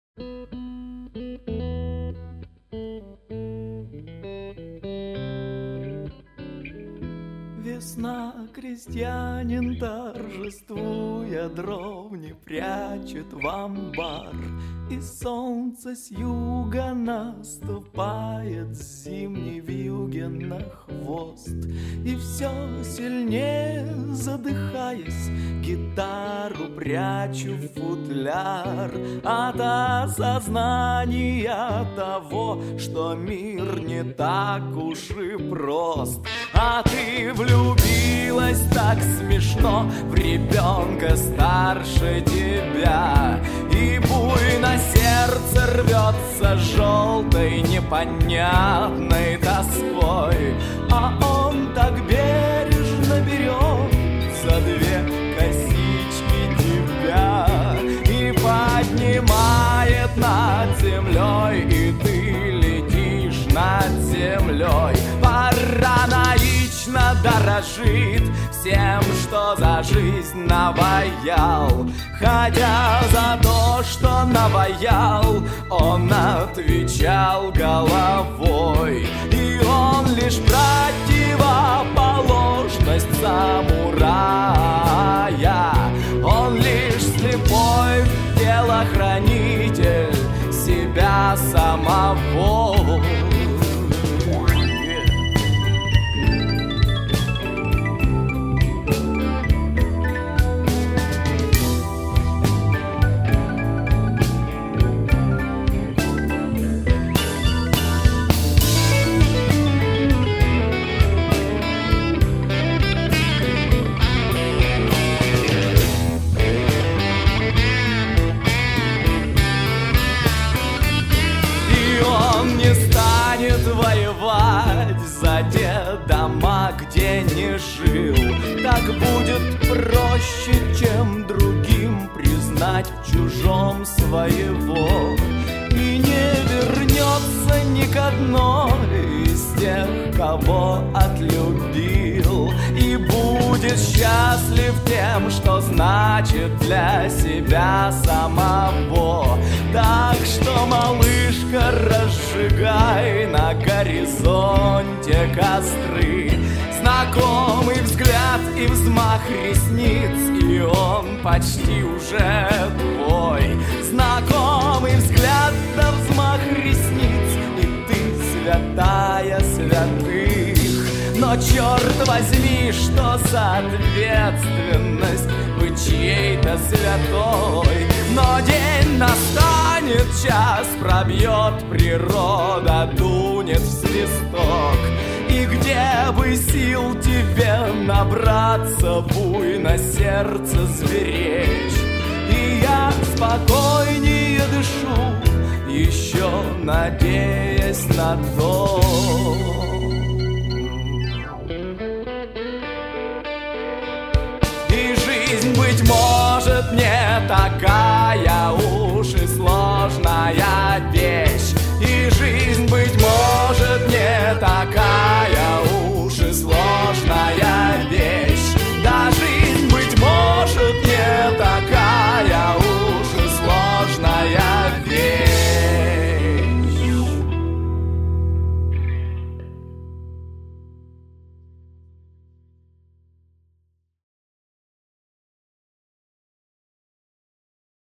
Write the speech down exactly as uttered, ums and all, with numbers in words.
Весна, крестьянин, торжествуя, дров не прячет в амбар, и солнце с юга наступает с зимней вьюги на хвост. И все сильнее задыхаясь, гитару прячу в футляр от осознания того, что мир не так уж и прост. А ты влюбилась так смешно в ребенка старше тебя, и буйно сердце рвется желтой непонятной тоской. А он так бережно берет за две косички тебя и поднимает над землей, и ты летишь над землей. Параноично дорожит всем, что за жизнь наваял, хотя за то, что наваял, он отвечал головой. И он лишь противоположность самурая, он лишь слепой телохранитель себя самого. За те дома, где не жил, так будет проще, чем другим признать в чужом своего. И не вернется ни к одной из тех, кого отлюбил, и будет счастлив тем, что значит для себя самого. Так что, малышка, разжигай на горизонте костры. Знакомый взгляд и взмах ресниц, и он почти уже твой. Знакомый взгляд да взмах ресниц, и ты святая святых. Но черт возьми, что за ответственность быть чьей-то святой. Но день настанет, час пробьет природа, дунет в свисток. И где бы сил тебе набраться, буйно сердце звереть. И я спокойнее дышу, еще надеясь на то. И жизнь, быть может, не такая